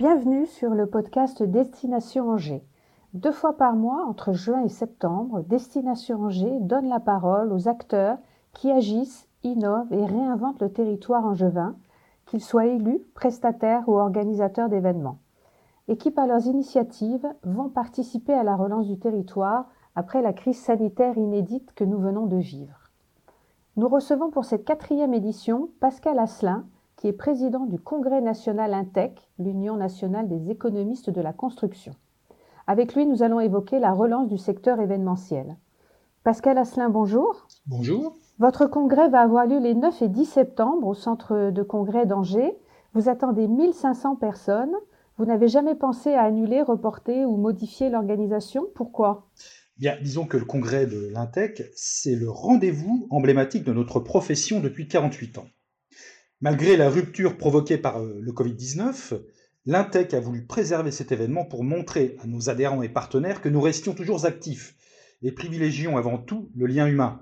Bienvenue sur le podcast Destination Angers. 2 fois par mois, entre juin et septembre, Destination Angers donne la parole aux acteurs qui agissent, innovent et réinventent le territoire angevin, qu'ils soient élus, prestataires ou organisateurs d'événements. Et qui, par leurs initiatives, vont participer à la relance du territoire après la crise sanitaire inédite que nous venons de vivre. Nous recevons pour cette 4e édition Pascal Asselin, qui est président du Congrès national INTEC, l'Union nationale des économistes de la construction. Avec lui, nous allons évoquer la relance du secteur événementiel. Pascal Asselin, bonjour. Bonjour. Votre congrès va avoir lieu les 9 et 10 septembre au centre de congrès d'Angers. Vous attendez 1500 personnes. Vous n'avez jamais pensé à annuler, reporter ou modifier l'organisation. Pourquoi ? Bien, disons que le congrès de l'INTEC, c'est le rendez-vous emblématique de notre profession depuis 48 ans. Malgré la rupture provoquée par le Covid-19, l'INTEC a voulu préserver cet événement pour montrer à nos adhérents et partenaires que nous restions toujours actifs et privilégions avant tout le lien humain.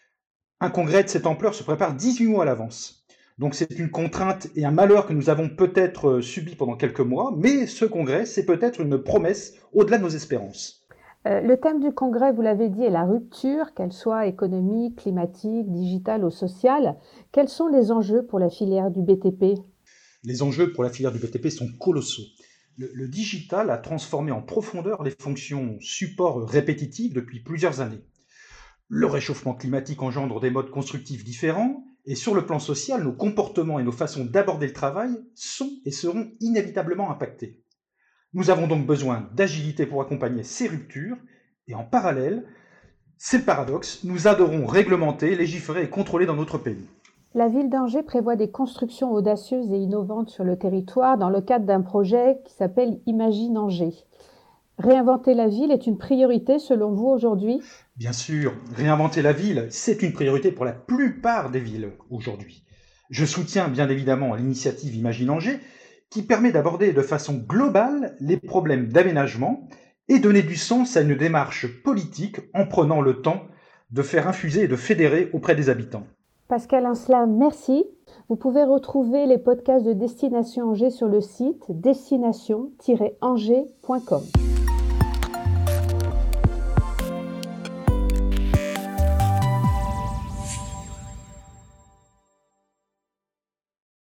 Un congrès de cette ampleur se prépare 18 mois à l'avance. Donc c'est une contrainte et un malheur que nous avons peut-être subi pendant quelques mois, mais ce congrès, c'est peut-être une promesse au-delà de nos espérances. Le thème du congrès, vous l'avez dit, est la rupture, qu'elle soit économique, climatique, digitale ou sociale. Quels sont les enjeux pour la filière du BTP ? Les enjeux pour la filière du BTP sont colossaux. Le digital a transformé en profondeur les fonctions support répétitives depuis plusieurs années. Le réchauffement climatique engendre des modes constructifs différents, et sur le plan social, nos comportements et nos façons d'aborder le travail sont et seront inévitablement impactés. Nous avons donc besoin d'agilité pour accompagner ces ruptures, et en parallèle, c'est le paradoxe, nous adorons réglementer, légiférer et contrôler dans notre pays. La ville d'Angers prévoit des constructions audacieuses et innovantes sur le territoire dans le cadre d'un projet qui s'appelle Imagine Angers. Réinventer la ville est une priorité selon vous aujourd'hui ? Bien sûr, réinventer la ville, c'est une priorité pour la plupart des villes aujourd'hui. Je soutiens bien évidemment l'initiative Imagine Angers, qui permet d'aborder de façon globale les problèmes d'aménagement et donner du sens à une démarche politique en prenant le temps de faire infuser et de fédérer auprès des habitants. Pascal Asselin, merci. Vous pouvez retrouver les podcasts de Destination Angers sur le site destination-angers.com.